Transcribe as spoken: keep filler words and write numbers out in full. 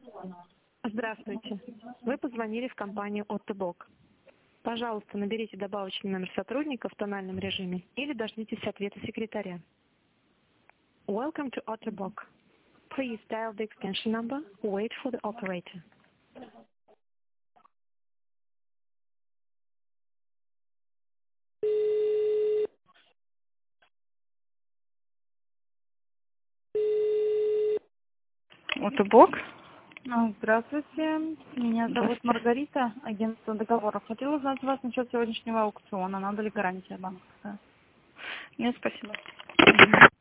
Здравствуйте. Вы позвонили в компанию Ottobock. Пожалуйста, наберите добавочный номер сотрудника в тональном режиме или дождитесь ответа секретаря. Welcome to Ottobock. Please dial the extension number. Wait for the operator. Ottobock. А, Здравствуйте, меня зовут Маргарита, агентство договоров. Хотела узнать вас насчет сегодняшнего аукциона. Надо ли гарантия банковская? Нет, спасибо. Мгм.